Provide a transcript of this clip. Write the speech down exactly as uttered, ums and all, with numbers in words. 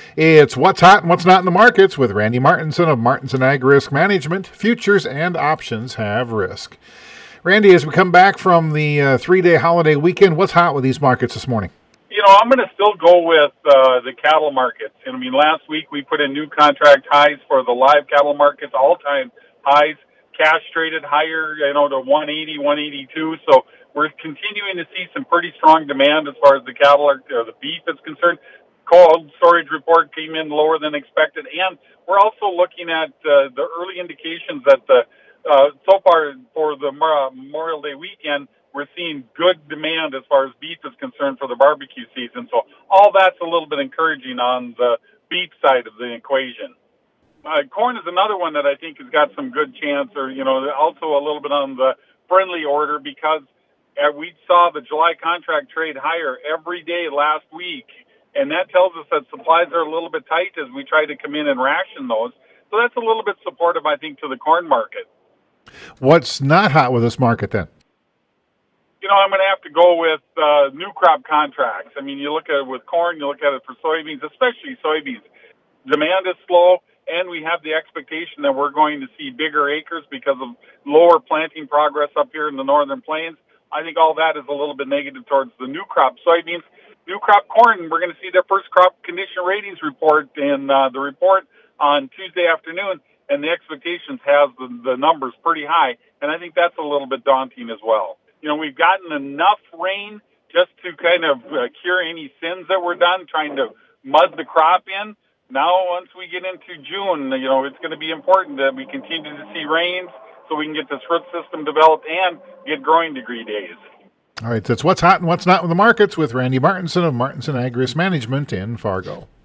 It's What's Hot and What's Not in the Markets with Randy Martinson of Martinson Ag Risk Management. Futures and options have risk. Randy, as we come back from the uh, three-day holiday weekend, what's hot with these markets this morning? You know, I'm going to still go with uh, the cattle markets. And I mean, last week we put in new contract highs for the live cattle markets, all-time highs. Cash traded higher, you know, to one eighty, one eighty-two. So we're continuing to see some pretty strong demand as far as the cattle or the beef is concerned. Cold storage report came in lower than expected, and we're also looking at uh, the early indications that the uh, so far for the Memorial Day weekend, we're seeing good demand as far as beef is concerned for the barbecue season. So all that's a little bit encouraging on the beef side of the equation. Uh, corn is another one that I think has got some good chance, or, you know, also a little bit on the friendly order because uh, we saw the July contract trade higher every day last week, and that tells us that supplies are a little bit tight as we try to come in and ration those. So that's a little bit supportive, I think, to the corn market. What's not hot with this market then? You know, I'm going to have to go with uh, new crop contracts. I mean, you look at it with corn, you look at it for soybeans, especially soybeans. Demand is slow, and we have the expectation that we're going to see bigger acres because of lower planting progress up here in the northern plains. I think all that is a little bit negative towards the new crop soybeans. New crop corn, we're going to see their first crop condition ratings report in uh, the report on Tuesday afternoon, and the expectations has the, the numbers pretty high, and I think that's a little bit daunting as well. You know, we've gotten enough rain just to kind of uh, cure any sins that were done, trying to mud the crop in. Now, once we get into June, you know, it's going to be important that we continue to see rains so we can get this root system developed and get growing degree days. All right, that's What's Hot and What's Not with the Markets with Randy Martinson of Martinson Ag Risk Management in Fargo.